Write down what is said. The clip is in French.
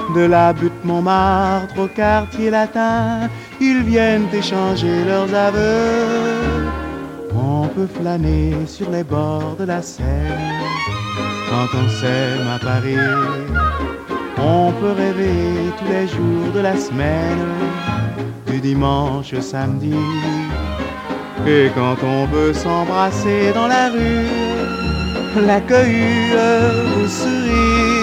De la butte Montmartre au quartier latin, ils viennent échanger leurs aveux. On peut flâner sur les bords de la Seine quand on s'aime à Paris. On peut rêver tous les jours de la semaine, du dimanche au samedi. Et quand on veut s'embrasser dans la rue, la cohue vous sourit.